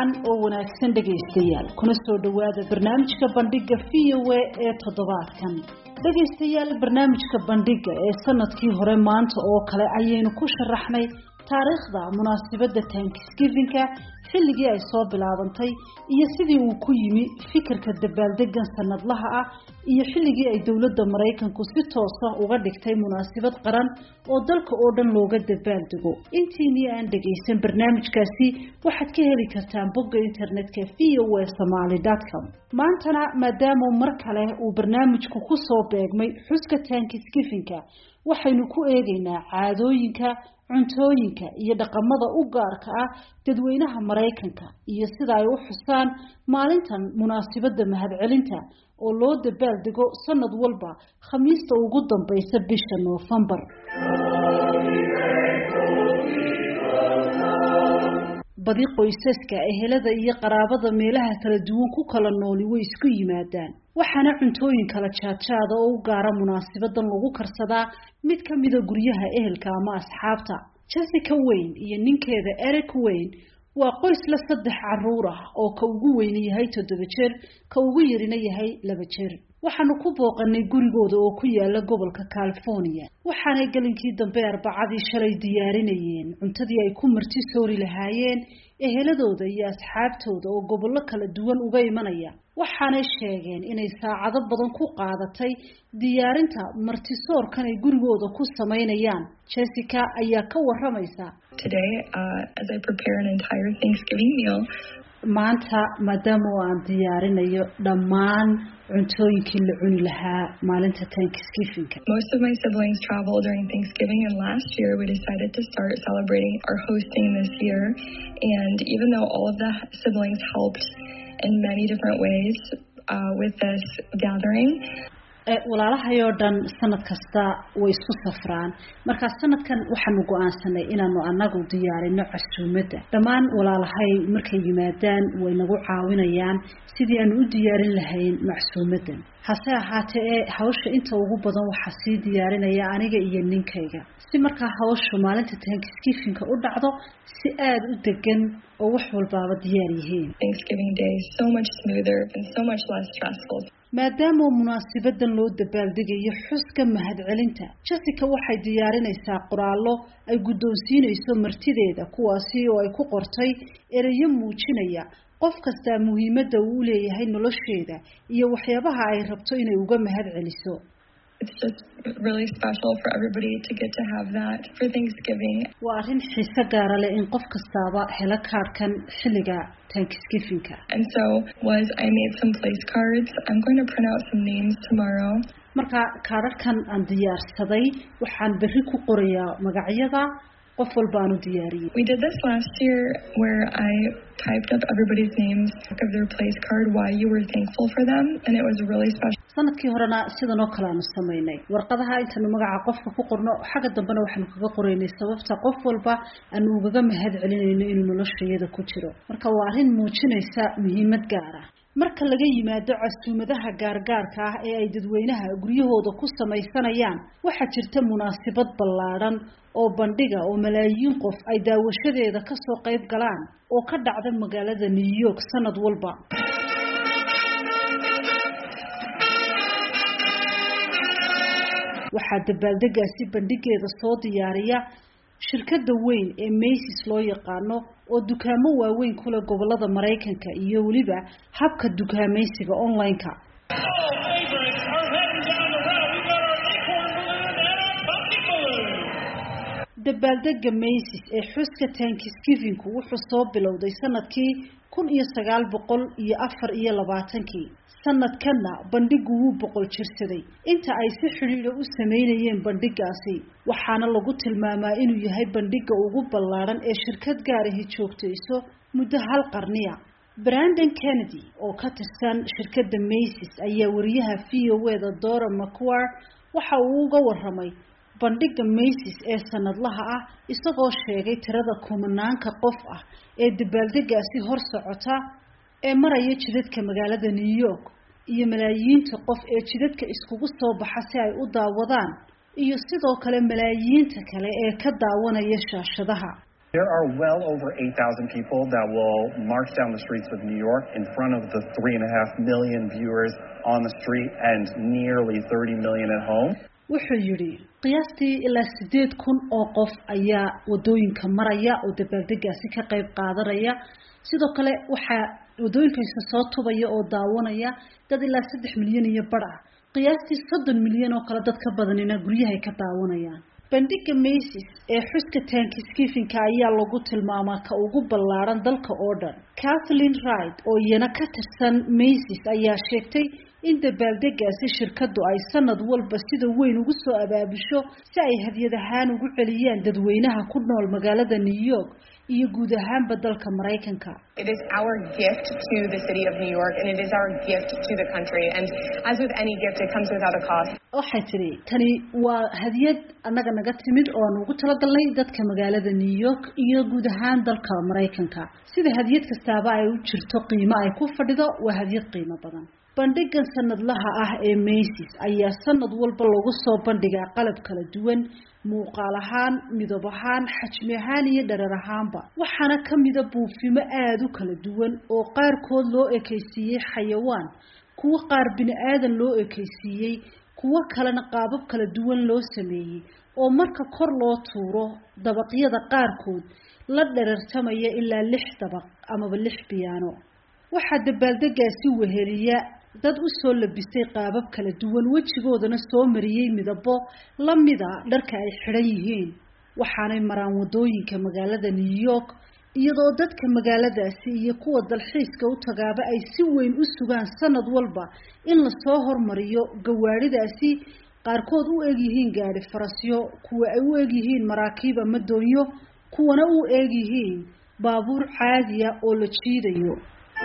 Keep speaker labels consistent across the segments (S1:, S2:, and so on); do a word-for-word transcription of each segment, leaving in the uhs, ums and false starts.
S1: wacan oo wanaagsan dhageystayaal kuna soo dhawaada barnaamijka bandhiga V O A ee toddobaadkan dhageystayaal barnaamijka bandhiga ee sanadkii hore maanta oo kale ayaynu ku sharaxnay taariikhda munaasabadda Thanksgiving-ka xilligii ay soo bilaabantay iyo sidii uu ku yimi fikirka dabaaldegan sanadlaha ah iyo xilligii ay dawladda Mareykanku si toos ah uga dhigtay munaasabad qaran oo dalka oo dhan looga dabaaldego intii aan dhageysan barnaamijkaasi waxaad ka heli kartaan bogga internetka v o a somali dot com maantana maadaama mar kale uu barnaamijku ku soo beegmay xuska Thanksgiving-ka waxaynu ku eegaynaa caadooyinka cuntooyinka iyo dhaqamada u gaarka ah dadweynaha Mareykanka iyo sida ay u xusaan maalintan munaasabadda mahadcelinta oo loo dabaaldego sanad walba khamiista ugu dambaysa bisha November badi qoysaska ehelada iyo qaraabada meelaha kala duwan ku kala nooli way isku yimaadaan waxaana cuntooyin kala jaadjaada oo u gaara munaasabadan lagu karsadaa mid ka mid ah guryaha ehelka ama asxaabta Jessica Wayne iyo ninkeeda Eric Wayne waa qoys la saddex caruur ah oo ka ugu weyn yahay toddoba jeer ka ugu yarina yahay laba jeer waxaanu ku booqanay gurigooda oo ku yaala gobolka California waxaanay galinkii dambe arbacadii shalay diyaarinayeen cuntadii ay ku marti soori lahaayeen eheladooda iyo asxaabtooda oo gobollo kala duwan uga imanaya waxaanay sheegeen inay saacado badan ku qaadatay diyaarinta marti soorkan ay gurigooda ku sameynayaan Jessica ayaa ka waramaysa
S2: Today uh, as I prepare an entire Thanksgiving meal
S1: maanta maadaama aan diyaarinayo dhammaan cuntooyinkii la cuni lahaa maalinta Thanksgiving-ka.
S2: Most of my siblings travel during Thanksgiving, and last year we decided to start celebrating our hosting this year. And even though all of the siblings helped in many different ways uh, with this gathering,
S1: walaalahayoo dhan sanad kasta way isku safraan marka sanadkan waxaanu go'aansanay inaanu anagu diyaarino casuumada dhammaan walaalahay markay yimaadaan way nagu caawinayaan sidii aanu u diyaarin lahayn macsuumadan hase ahaatee hawsha inta ugu badan waxa sii diyaarinaya aniga iyo ninkayga si marka hawsha maalinta Thanksgiving-ka u dhacdo si aad u degan oo wax walbaaba diyaar yihiin.
S2: Thanksgiving Day is so much smoother and so much less stressful.
S1: maadaama munaasabadan loo dabaaldegayo xuska mahadcelinta Jessica waxay diyaarinaysaa qoraallo ay guddoonsiinayso martideeda kuwaasi oo ay ku qortay erayo muujinaya qof kasta muhiimadda uu leeyahay nolosheeda iyo waxyaabaha ay rabto inay uga mahadceliso.
S2: It's just really special for everybody to get to have that for Thanksgiving.
S1: waa arrin xiiso gaar ah in qof kastaaba helo kaarkan xilliga Thanksgiving-ka.
S2: And so was I made some place cards. I'm going to print out some names tomorrow.
S1: marka kaararkan aan diyaarsaday waxaan berri ku qorayaa magacyada qof walba aanu diyaariyay.
S2: We did this last year where I typed up everybody's names of their place card why you were thankful for them, and it was really special.
S1: sanadkii horena sidan oo kale aanu sameynay warqadaha intaanu magaca qofka ku qorno xagga dambena waxaanu kaga qoraynay sababta qof walba aanu uga mahadcelinayno inuu nolosheeda ku jiro marka waa arrin muujinaysa muhiimad gaar ah marka laga yimaado casuumadaha gaargaarka ah ee ay dadweynaha guryahooda ku samaysanayaan waxa jirta munaasabad ballaaran oo bandhiga oo malaayiin qof ay daawashadeeda ka soo qayb galaan oo ka dhacda magaalada New York sanad walba. waxaa dabaaldegaasi bandhigeeda soo diyaariya shirkadda weyn ee Macy's loo yaqaano oo dukaamo waaweyn kula gobolada Mareykanka iyo waliba habka dukaamaysiga online-ka. dabaaldega Macy's ee xuska Thanksgiving-ku wuxuu soo bilowday sanadkii kun iyo sagaal boqol iyo afar iyo labaatan-kii sanadkanna bandhigu wuu boqol jirsaday inta ay si xiriir u sameynayeen bandhigaasi waxaana lagu tilmaamaa inuu yahay bandhiga ugu ballaaran ee shirkad gaar ah joogtayso muddo hal qarniya. Brandon Kennedy oo ka tirsan shirkadda Macy's ayaa wariyaha V O A-da Dora McCuar waxa uu uga waramay bandhiga Macy's ee sanadlaha ah isagoo sheegay tirada kumanaanka qof ah ee dabaaldegaasi hor socota ee maraya jidadka magaalada New York iyo malaayiinta qof ee jidadka iskugu soo baxa si ay u daawadaan iyo sidoo kale malaayiinta kale ee ka daawanaya shaashadaha.
S3: There are well over eight thousand people that will march down the streets of New York in front of the three and a half million viewers on the street and nearly thirty million at home.
S1: wuxuu yiri qiyaastii ilaa sideed kun oo qof ayaa wadooyinka maraya oo dabaaldeggaasi ka qayb qaadanaya sidoo kale waxa wadooyinkaasi soo tubaya oo daawanaya dad ilaa saddex milyan iyo bar ah qiyaastii soddon milyan oo kale dad ka badanina guryaha ka daawanayaan bandhigga Macy's ee xuska Thanksgiving-ka ayaa lagu tilmaamaa ka ugu ballaaran dalka oo dhan Kathleen Wright oo iyana ka tirsan Macy's ayaa sheegtay in dabaaldeggaasi shirkadu ay sanad walba sida weyn ugu soo abaabusho si ay hadiyad ahaan ugu celiyaan dadweynaha ku nool magaalada New York iyo guud ahaanba dalka Mareykanka.
S4: It is our gift to the city of New York and it is our gift to the country, and as with any gift it comes without a cost.
S1: Waxay tiri tani waa hadiyad anaga naga timid oo aan ugu talagalnay dadka magaalada New York iyo guud ahaan dalka Mareykanka. Sida hadiyad kastaaba ay u jirto qiimo ay ku fadhido waa hadiyad qiimo badan. bandhigan sanadlaha ah ee Macy's ayaa sanad walba lagu soo bandhigaa qalab kala duwan muuqaal ahaan midab ahaan xajmi ahaan iyo dharar ahaanba waxaana kamida buufimo aad u kala duwan oo qaarkood loo ekaysiiyay xayawaan kuwa qaar bini aadan loo ekaysiiyay kuwa kalena qaabab kala duwan loo sameeyay oo marka kor loo tuuro dabaqyada qaarkood la dherartamaya ilaa lix dabaq ama lix piano waxa dabaaldeggaasi weheliya dad u soo labisay qaabab kala duwan wajigoodana soo mariyay midabo lamida dharka ay xiran yihiin waxaanay maraan wadooyinka magaalada New York iyadoo dadka magaaladaasi iyo kuwa dalxiiska u tagaaba ay si weyn u sugaan sanad walba in la soo hormariyo gawaaridaasi qaarkood u eeg yihiin gaari farasyo kuwa ay u eeg yihiin maraakiib ama doonyo kuwana u eeg yihiin baabuur caadi ah oo la jiidayo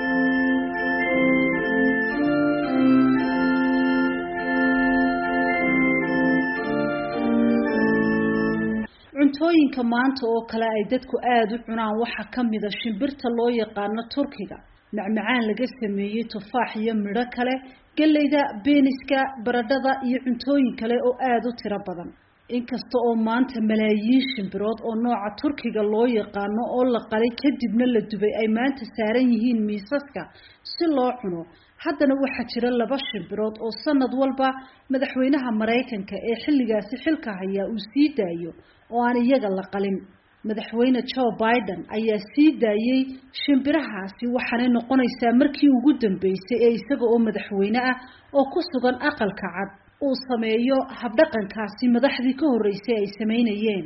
S1: cuntooyinka maanta oo kale ay dadku aad u cunaan waxa kamid ah shimbirta loo yaqaan Turkiga macmacaan laga sameeyay tufaax iyo midho kale galeyda beeniska baradhada iyo cuntooyin kale oo aad u tiro badan inkasta oo maanta malaayiin shimbirood oo nooca Turkiga loo yaqaan oo la qalay kadibna la dubay ay maanta saaran yihiin miisaska si loo cuno haddana waxa jira laba shimbirood oo sanad walba madaxweynaha Mareykanka ee xilligaasi xilka haya uu sii daayo oo aan iyaga la qalin madaxweyne Joe Biden ayaa sii daayay shimbirahaasi waxaana noqonaysaa markii ugu dambeysay ee isaga oo madaxweyne ah oo ku sugan aqalka cad uu sameeyo habdhaqankaasi madaxdii ka horeysay ay sameynayeen.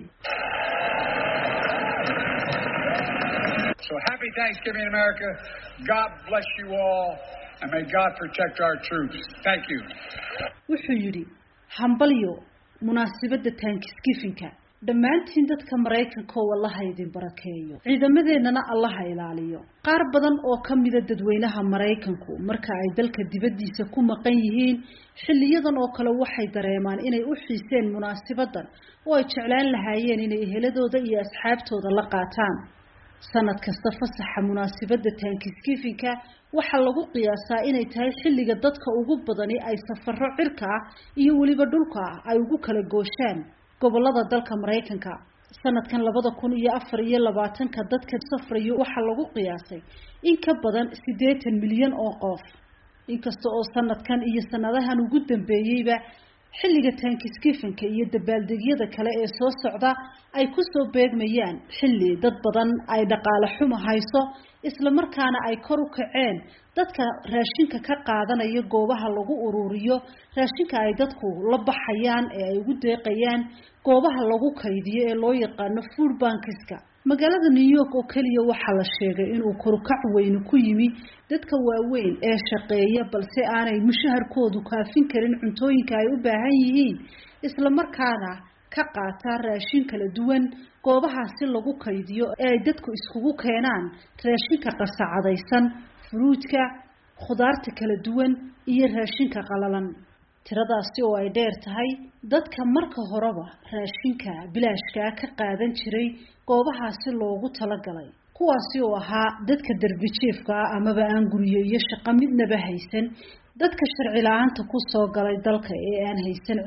S5: So happy Thanksgiving, America. God bless you all and may God protect our troops. Thank you.
S1: wuxuu yiri hambalyo munaasabada Thanksgiving-ka dhammaantiin dadka Mareykanka oo Allah idin barakeeyo ciidamadeennana Allah ilaaliyo qaar badan oo kamida dadweynaha Mareykanku marka ay dalka dibadiisa ku maqan yihiin xilliyadan oo kale waxay dareemaan inay u xiiseen munaasabadan oo ay jeclaan lahaayeen inay eheladooda iyo asxaabtooda la qaataan sanad kasta fasaxa munaasabada Thanksgiving-ka waxa lagu qiyaasaa inay tahay xilliga dadka ugu badani ay safarro cirka ah iyo waliba dhulka ay ugu kala gooshaan gobolada dalka Mareykanka sanadkan labada kun iyo afar iyo labaatanka dadka safrayo waxa lagu qiyaasay in ka badan siddeetan milyan oo qof inkasta oo sanadkan iyo sanadahan ugu dambeeyayba xilliga Thanksgiving-ka iyo dabaaldegyada kale ee soo socda ay ku soo beegmayaan xilli dad badan ay dhaqaale xumo hayso isla markaana ay kor u kaceen dadka raashinka ka qaadanaya goobaha lagu ururiyo raashinka ay dadku la baxayaan ee ay ugu deeqayaan goobaha lagu kaydiyo ee loo yaqaan food banks-ka magaalada New York oo kaliya waxa la sheegay inuu kor u kac weyn ku yimi dadka waaweyn ee shaqeeya balse aanay mushaharkoodu kaafin karin cuntooyinka ay u baahan yihiin isla markaana ka qaata raashin kala duwan goobahaasi lagu kaydiyo ee ay dadku iskugu keenaan raashinka qasacadaysan fruitka khudaarta kala duwan iyo raashinka qalalan tiradaasi oo ay dheer tahay dadka marka horeba raashinka bilaashka ka qaadan jiray goobahaasi loogu talagalay kuwaasi oo ahaa dadka darbi jiifka ama aan guriyo iyo shaqo midnaba haysan dadka sharci la'aanta ku soo galay dalka ee aan haysan cid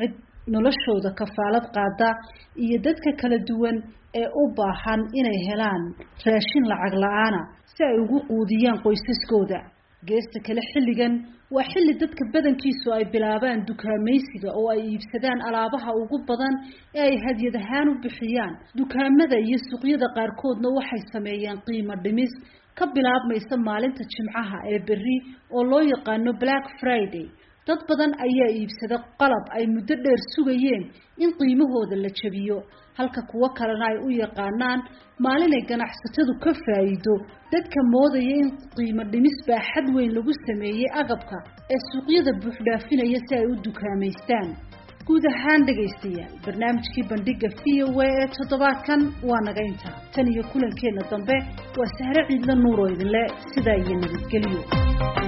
S1: noloshooda kafaalad qaada iyo dadka kala duwan ee u baahan inay helaan raashin lacag la'aana si ay ugu quudiyaan qoysaskooda. geesta kale xilligan waa xilli dadka badankiisu ay bilaabaan dukaamaysiga oo ay iibsadaan alaabaha ugu badan ee ay hadiyad ahaan u bixiyaan. dukaamada iyo suuqyada qaarkoodna waxay sameeyaan qiimo dhimis ka bilaabmaysa maalinta Jimcaha ee berri oo loo yaqaano Black Friday. dad badan ayaa iibsada qalab ay muddo dheer sugayeen in qiimahooda la jabiyo, halka kuwa kalena ay u yaqaanaan maalin ay ganacsatadu ka faa'iido. dadka moodaya in qiimo dhimis baaxad weyn lagu sameeyay agabka ee suuqyada buuxdhaafinaya si ay u dukaameystaan. guud ahaan dhagaystayaal, barnaamijkii bandhiga V O A ee toddobaadkan waa naga inta. tan iyo kulankeena dambe waa Sahre Ciidla Nuur oo idin leh sidaa iyo nabadgelyo.